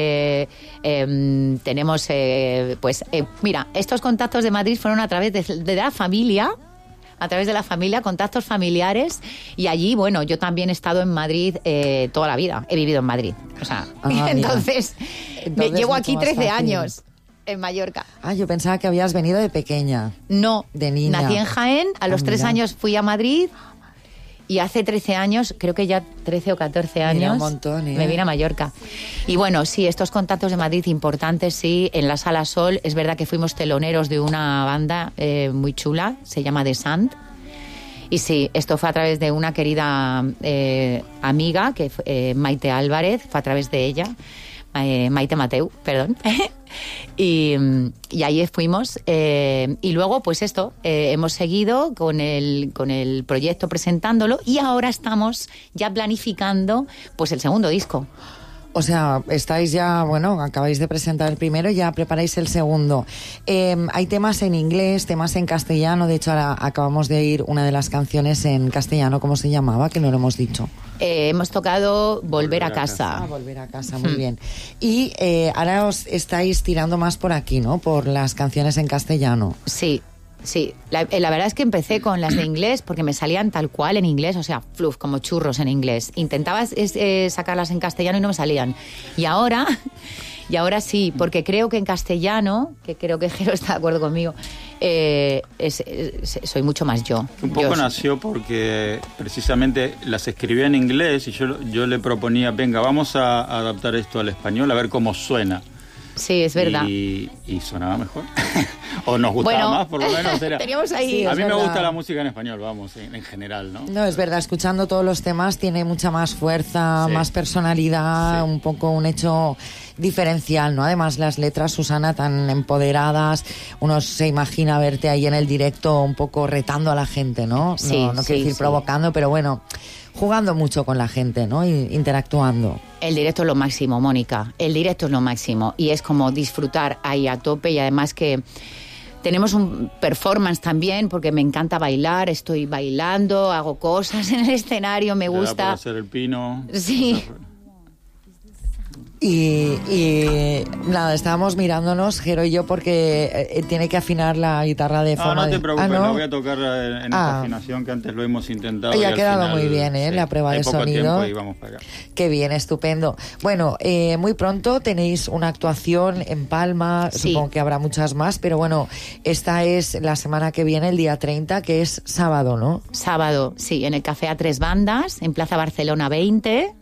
Tenemos, mira, estos contactos de Madrid fueron a través de la familia. A través de la familia, contactos familiares, y allí, bueno, yo también he estado en Madrid toda la vida, he vivido en Madrid, o sea, entonces llevo aquí 13 años en Mallorca. Yo pensaba que habías venido de pequeña. No, de niña. Nací en Jaén, a los 3 mira. años fui a Madrid, y hace 13 años, creo que ya 13 o 14 años, mira, un montón, me vine a Mallorca. Y bueno, sí, estos contactos de Madrid importantes, sí, en la Sala Sol, es verdad que fuimos teloneros de una banda muy chula, se llama The Sand. Y sí, esto fue a través de una querida amiga, que Maite Álvarez, fue a través de ella, Maite Mateu, perdón. Y ahí fuimos. Y luego, pues esto, hemos seguido con el proyecto presentándolo, y ahora estamos ya planificando pues el segundo disco. O sea, estáis ya, bueno, acabáis de presentar el primero, ya preparáis el segundo. Hay temas en inglés, temas en castellano. De hecho, ahora acabamos de oír una de las canciones en castellano. ¿Cómo se llamaba? Que no lo hemos dicho. Hemos tocado Volver a casa. Volver a casa, muy bien. Y ahora os estáis tirando más por aquí, ¿no? Por las canciones en castellano. Sí. Sí, la verdad es que empecé con las de inglés porque me salían tal cual en inglés, o sea, fluff, como churros en inglés. Intentaba sacarlas en castellano y no me salían. Y ahora sí, porque creo que en castellano, que creo que Jero está de acuerdo conmigo, soy mucho más yo. Un poco nació porque precisamente las escribía en inglés y yo le proponía, venga, vamos a adaptar esto al español a ver cómo suena. Sí, es verdad. Y sonaba mejor. O nos gustaba más, por lo menos. Teníamos ahí. Sí, a mí me gusta la música en español, vamos, en general, ¿no? No, es verdad, escuchando todos los temas tiene mucha más fuerza, más personalidad, un poco un hecho diferencial, ¿no? Además, las letras, Susana, tan empoderadas, uno se imagina verte ahí en el directo un poco retando a la gente, ¿no? Sí, no quiero decir provocando, pero bueno, jugando mucho con la gente, ¿no? Interactuando. El directo es lo máximo, Mónica. El directo es lo máximo. Y es como disfrutar ahí a tope, y además que tenemos un performance también, porque me encanta bailar, estoy bailando, hago cosas en el escenario, me gusta. Para hacer el pino. Sí. Y nada, estábamos mirándonos, Jero y yo, porque tiene que afinar la guitarra de forma... No te preocupes, ¿no? la voy a tocar en esta afinación que antes lo hemos intentado. Y y ha al quedado final, muy bien, la prueba hay de poco sonido. tiempo y vamos para allá. Qué bien, estupendo. Bueno, muy pronto tenéis una actuación en Palma, supongo que habrá muchas más, pero bueno, esta es la semana que viene, el día 30, que es sábado, ¿no? Sábado, sí, en el Café A Tres Bandas, en Plaza Barcelona 20.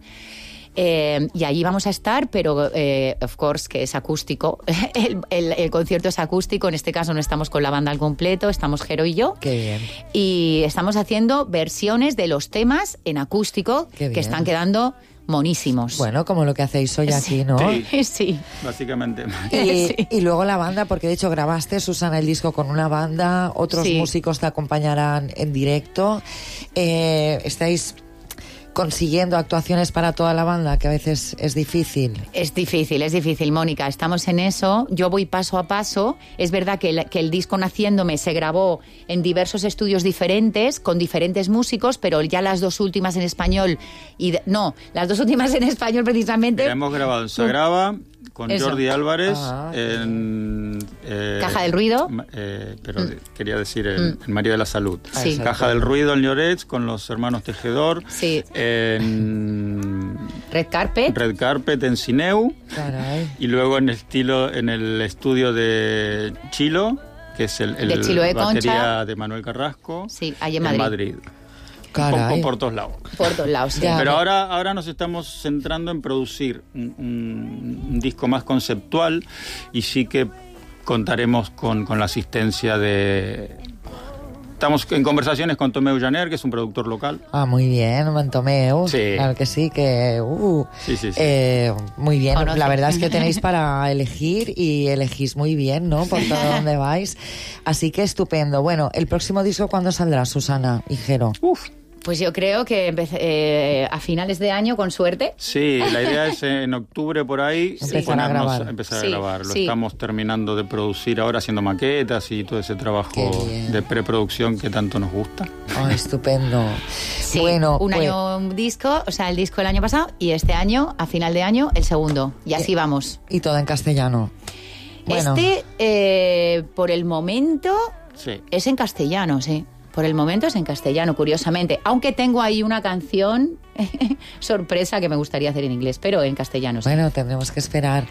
Y allí vamos a estar, pero of course que es acústico. El concierto es acústico, en este caso no estamos con la banda al completo, estamos Jero y yo. Qué bien. Y estamos haciendo versiones de los temas en acústico que están quedando monísimos. Bueno, como lo que hacéis hoy aquí, ¿no? Sí. Básicamente. Y luego la banda, porque de hecho grabaste, Susana, el disco con una banda, otros músicos te acompañarán en directo. Estáis consiguiendo actuaciones para toda la banda, que a veces es difícil. Es difícil, Mónica. Estamos en eso. Yo voy paso a paso. Es verdad que el disco Naciéndome se grabó en diversos estudios diferentes, con diferentes músicos, pero ya las dos últimas en español... las dos últimas en español precisamente... Mira, hemos grabado en Sagrava, con Jordi Álvarez, en... Caja del Ruido. Pero quería decir en María de la Salud. Sí. Caja del Ruido en Llorets, con los hermanos Tejedor. Sí. En Red Carpet en Sineu. Caray. Y luego en el estudio de Chilo, que es el de Chilo de batería Concha. de Manuel Carrasco. Sí, ahí en Madrid. Caray. Por todos lados. Por todos lados, sí. Pero ahora nos estamos centrando en producir un disco más conceptual, y sí que contaremos con la asistencia de... Estamos en conversaciones con Tomeu Janer, que es un productor local. Muy bien, Tomeu. Sí. Claro que sí, que... Sí. Muy bien, Conoce. la verdad es que tenéis para elegir y elegís muy bien, ¿no? Por todo donde vais. Así que estupendo. Bueno, ¿el próximo disco cuándo saldrá, Susana y Jero? Pues yo creo que a finales de año, con suerte. Sí, la idea es en octubre por ahí empezar a grabar. Empezar a grabar. Lo estamos terminando de producir ahora, haciendo maquetas y todo ese trabajo de preproducción que tanto nos gusta. Estupendo. Sí, bueno, año un disco, o sea, el disco el año pasado, y este año, a final de año, el segundo. Y así vamos. Y todo en castellano. Bueno. Por el momento, es en castellano, sí. Por el momento es en castellano, curiosamente. Aunque tengo ahí una canción sorpresa que me gustaría hacer en inglés, pero en castellano. Sí. Bueno, tendremos que esperar.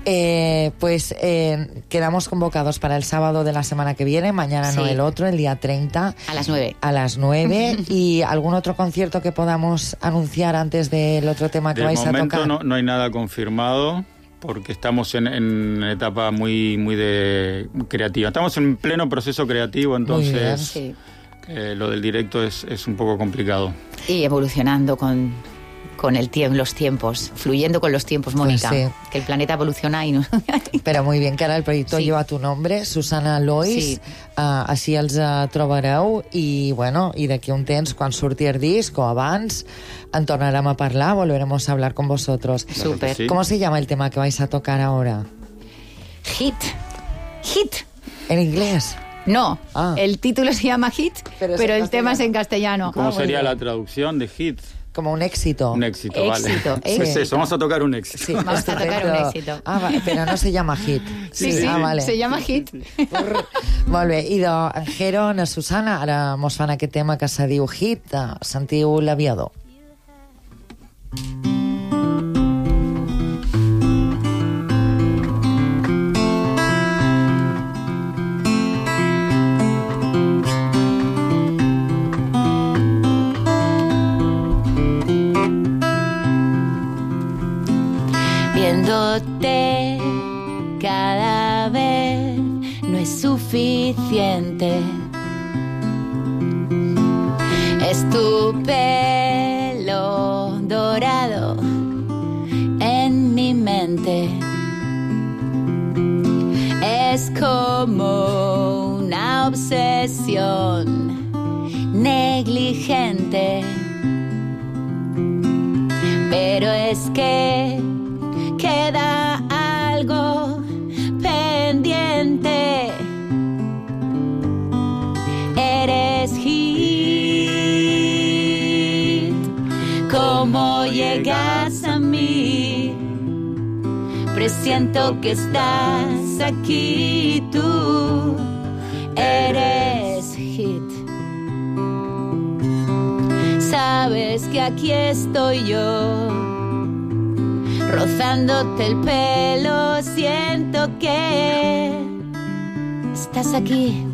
Quedamos convocados para el sábado de la semana que viene, mañana no el otro, el día 30. A las 9. A las 9. ¿Y algún otro concierto que podamos anunciar antes del otro tema que vais a tocar? De momento no hay nada confirmado, porque estamos en etapa muy de creativa. Estamos en pleno proceso creativo, entonces lo del directo es un poco complicado. Y evolucionando con los tiempos, fluyendo con los tiempos, Mónica. Pues sí. Que el planeta evoluciona y no... Però muy bien, que ara el projecte lleva tu nombre, Susana Lois, així els trobareu, i bueno, i d'aquí un temps, quan surti el disc o abans, en tornarem a parlar, volveremos a hablar con vosotros. Súper. Sí. ¿Cómo se llama el tema que vais a tocar ahora? Hit. ¿En inglés? No, el título se llama Hit, pero el tema es en castellano. ¿Cómo sería la traducción de hit? Como un éxito. Un éxito, vale. Pues eso, vamos a tocar un éxito. Sí, vamos a tocar un éxito. Pero no se llama Hit. Sí, vale. se llama Hit. Molt bé, i en Jero, en Susana, ara mos fan aquest tema que se diu Hit, sentiu l'aviador. Viéndote cada vez no es suficiente. Es tu pelo dorado en mi mente. Es como una obsesión negligente. Pero es que queda algo pendiente. Eres hit. ¿Cómo llegas a mí? Presiento que estás aquí, tú eres hit. Sabes que aquí estoy yo, rozándote el pelo, siento que estás aquí.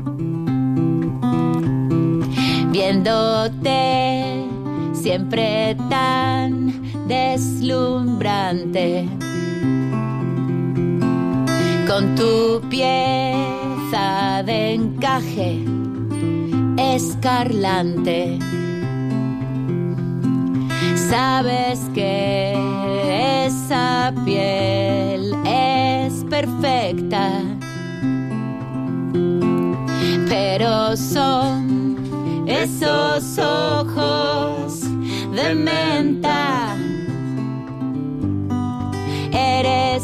Viéndote siempre tan deslumbrante, con tu pieza de encaje escarlante. Sabes que esa piel es perfecta, pero son esos ojos de menta. Eres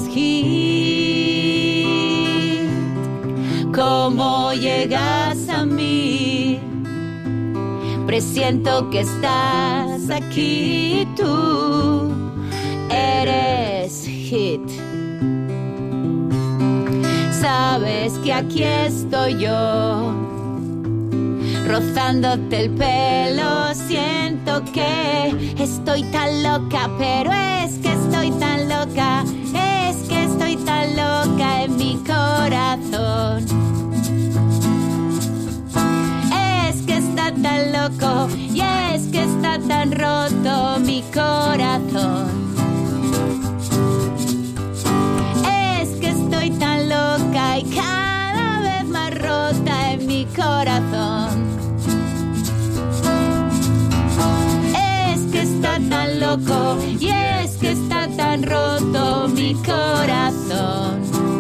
hit. ¿Cómo llegas a mí? Presiento que estás aquí, tú eres hit. Sabes que aquí estoy yo, rozándote el pelo, siento que estoy tan loca, pero es que estoy tan loca, es que estoy tan loca en mi corazón. Es que está tan loco y es que está tan roto mi corazón. Es que estoy tan loca y cada vez más rota en mi corazón. Es que está tan loco y es que está tan roto mi corazón.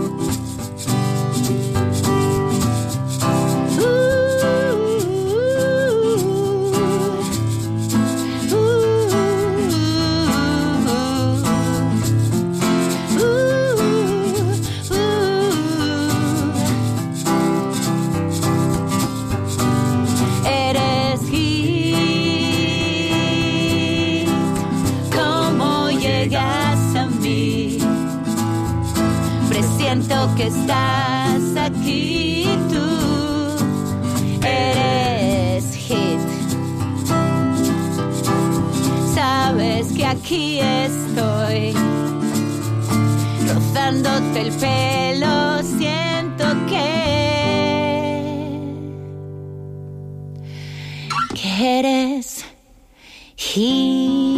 Siento que estás aquí, tú eres hit. Sabes que aquí estoy, rozándote el pelo, siento que eres hit.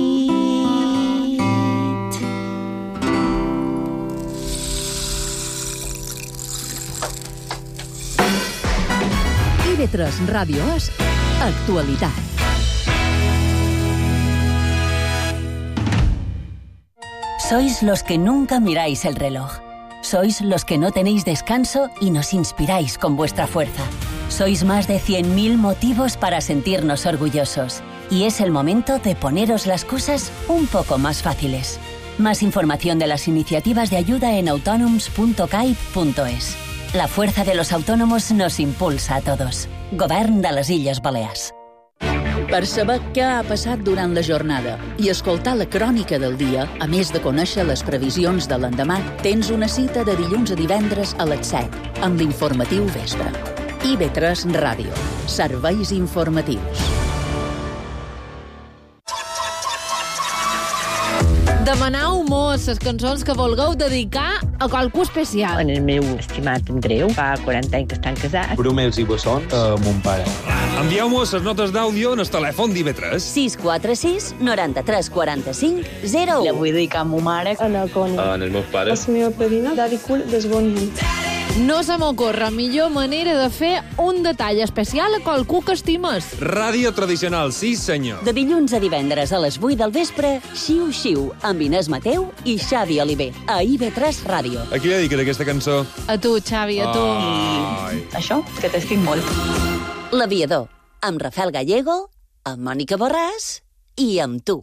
TV3 Ràdio és Actualitat. Sois los que nunca miráis el reloj. Sois los que no tenéis descanso y nos inspiráis con vuestra fuerza. Sois más de 100.000 motivos para sentirnos orgullosos. Y es el momento de poneros las cosas un poco más fáciles. Más información de las iniciativas de ayuda en autonoms.caip.es. La fuerza de los autónomos nos impulsa a todos. Govern de les Illes Balears. Per saber què ha passat durant la jornada i escoltar la crònica del dia, a més de conèixer les previsions de l'endemà, tens una cita de dilluns a divendres a les 7, amb l'informatiu vespre. IB3 Ràdio. Serveis informatius. Demanau mos les cançons que vulgueu dedicar a qualcú especial. En el meu estimat Andreu, fa 40 anys que estan casats. Brumels i bessons a mon pare. Envieu-mos les notes d'àudio en el telèfon d'IV3. 646 93 45 01. La vull dedicar a ma mare, a la Connie. En els meus pares. A la meva padrina, Daddy Cool, des bon nit. No se m'ocorre millor manera de fer un detall especial a qualcú que estimes. Ràdio tradicional, sí senyor. De dilluns a divendres a les 8 del vespre, Xiu Xiu, amb Inés Mateu i Xavi Oliver, a IB3 Ràdio. A qui dediques aquesta cançó? A tu, Xavi, a tu. I això, que t'estic molt. L'Aviador, amb Rafael Gallego, amb Mònica Borràs i amb tu.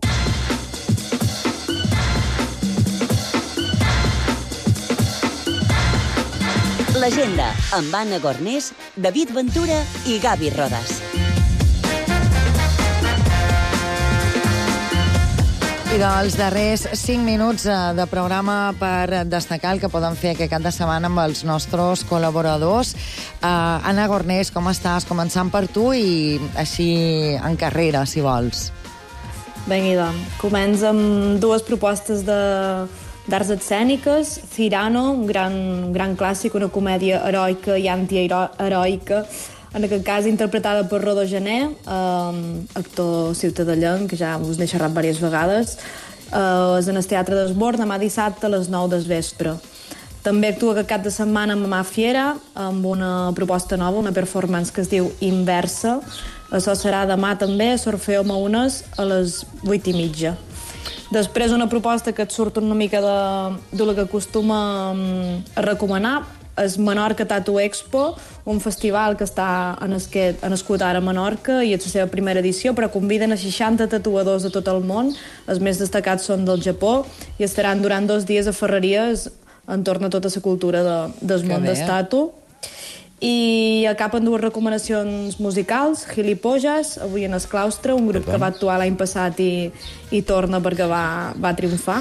L'Agenda, amb Anna Gornés, David Ventura i Gavi Rodas. I dels darrers 5 minuts de programa per destacar el que poden fer aquest cap de setmana amb els nostres col·laboradors. Anna Gornés, com estàs? Començant per tu i així en carrera, si vols. Vinga, doncs. Comença amb dues propostes d'arts escèniques. Cyrano, un gran clàssic, una comèdia heroica i antiheroica, en aquest cas interpretada per Rodó Gené, actor ciutadellenc, que ja us n'he xerrat diverses vegades. És en el Teatre d'Esbord, demà dissabte a les 9 del vespre. També actua aquest cap de setmana amb Mamà Fiera, amb una proposta nova, una performance que es diu Inversa. Això serà demà també a Sorfeo Maunes a les 8:30. Després una proposta que et surt una mica de la que acostuma a recomanar, és Menorca Tattoo Expo, un festival que està nascut ara a Menorca i és la seva primera edició, però conviden a 60 tatuadors de tot el món. Els més destacats són del Japó i estaran durant 2 dies a Ferreries entorn a tota la cultura del món del tatu. I acaben 2 recomanacions musicals. Gilipollas, avui en el Claustre, un grup que va actuar l'any passat i torna perquè va triomfar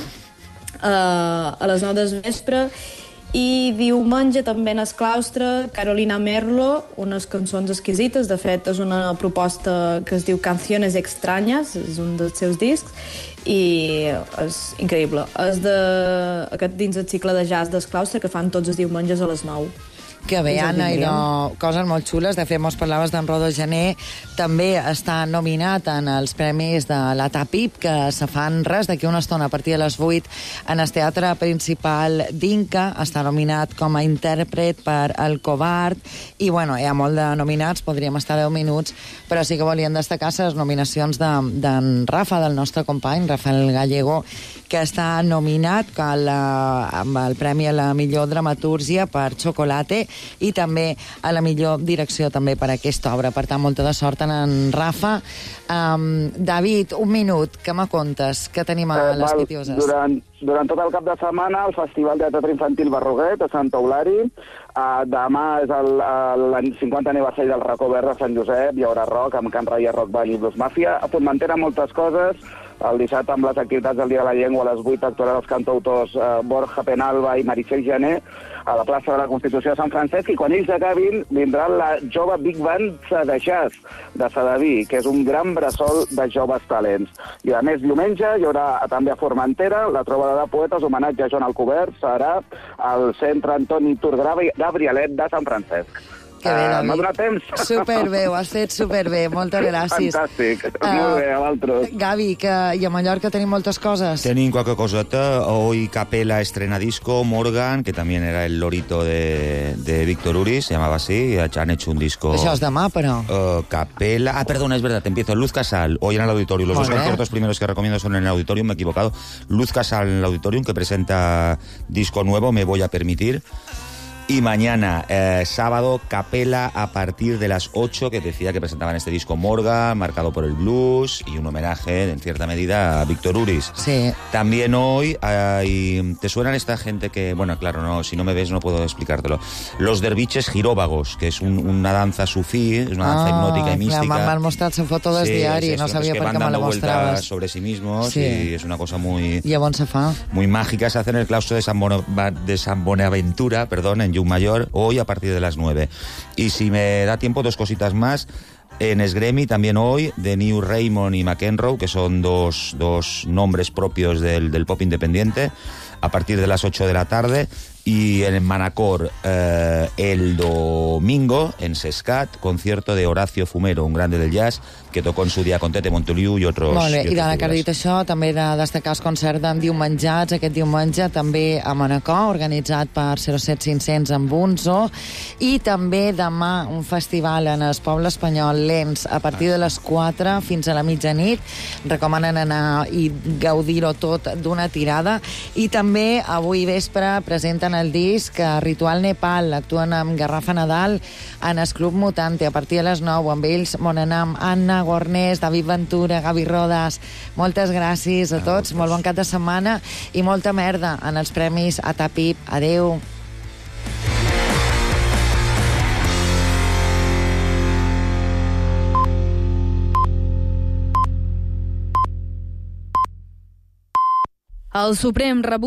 a les 9 del vespre. I diumenge també en el Claustre, Carolina Merlo, unes cançons exquisites. De fet, és una proposta que es diu Canciones Extrañas, és un dels seus discs, i és increïble. És dins el cicle de jazz del Claustre que fan tots els diumenges a les 9. Que bé, Anna, i coses molt xules. De fet, mos parlaves d'en Rodó Gené. També està nominat en els premis de la TAPIP, que se fan res d'aquí una estona, a partir de les 8, en el Teatre Principal d'Inca. Està nominat com a intèrpret per El Covard. I, bueno, hi ha molt de nominats, podríem estar 10 minuts, però sí que volien destacar les nominacions d'en Rafa, del nostre company, Rafael Gallego, que està nominat amb el Premi a la millor dramatúrgia per Chocolate i també a la millor direcció també per aquesta obra. Per tant, molta de sort en Rafa. David, un minut, què me contes? Què tenim a les Pitioses? Durant tot el cap de setmana, el Festival de Teatre Infantil Barroguet, a Sant Eulari. Demà és el 50 aniversari del Racó Verd de Sant Josep, hi haurà rock amb Can Raia, Rock Ball i Blues Mafia. A Formentera moltes coses. El dissabte, amb les activitats del Dia de la Llengua, a les 8 actuaran els cantautors Borja Penalba i Meritxell Gené a la plaça de la Constitució de Sant Francesc, i quan ells acabin vindrà la jove Big Band de jazz de Sedaví, que és un gran bressol de joves talents. I a més, diumenge hi haurà també a Formentera la trobada de poetes, homenatge a Joan Alcobert, serà al Centre Antoni Turgrava i Gabrielet de Sant Francesc. M'ha donat temps? Superbé, ho has fet superbé, moltes gràcies. Fantàstic, molt bé, a l'altre. Gavi, i a Mallorca tenim moltes cosas. Tenim qualque coseta. Hoy Capela estrena disco, Morgan, que también era el lorito de Víctor Uris, se llamaba así, han hecho un disco... Això és demà, però. Capela... perdona, es verdad, te empiezo. Luz Casal, hoy en el Auditorium. Los 2 conciertos primeros que recomiendo son en el Auditorium, me he equivocado. Luz Casal en el Auditorium, que presenta disco nuevo, Me voy a permitir. Y mañana, sábado, Capela a partir de las 8, que decía que presentaban este disco Morgan, marcado por el blues, y un homenaje, en cierta medida, a Víctor Uris. Sí. También hoy hay... ¿Te suenan esta gente que... Bueno, claro, no, si no me ves no puedo explicártelo. Los derviches giróvagos, que es una danza sufí, es una danza hipnótica y mística. M'han mostrat la foto del diari, no sabia per què me la mostraves. Sobre sí mismos, y es una cosa muy... I on se fa? Muy mágica. Se hace en el claustro de San Bonaventura, perdón, en Mayor, hoy a partir de las 9. Y si me da tiempo, 2 cositas más. En Esgremi también hoy, de New Raymond y McEnroe, que son dos nombres propios del pop independiente, a partir de las 8 de la tarde. Y en Manacor, el domingo, en Sescat, concierto de Horacio Fumero, un grande del jazz, que tocó en su día con Tete Montoliu i otros... Molt bé, i de que ha dit això, també he de destacar el concert d'Endiumenjats, aquest diumenge, també a Manacor, organitzat per 07500 amb Bunzo, i també demà un festival en el poble espanyol, Lens, a partir de les 4 fins a la mitjanit. Recomanen anar i gaudir-ho tot d'una tirada. I també avui vespre presenten el disc Ritual Nepal, actuen amb Garrafa Nadal en el Club Mutante a partir de les 9, amb ells Monenam, Anna Gornés, David Ventura, Gavi Rodas. Moltes gràcies a tots, molt bon cap de setmana i molta merda en els premis ATAPIP. Adeu. El Suprem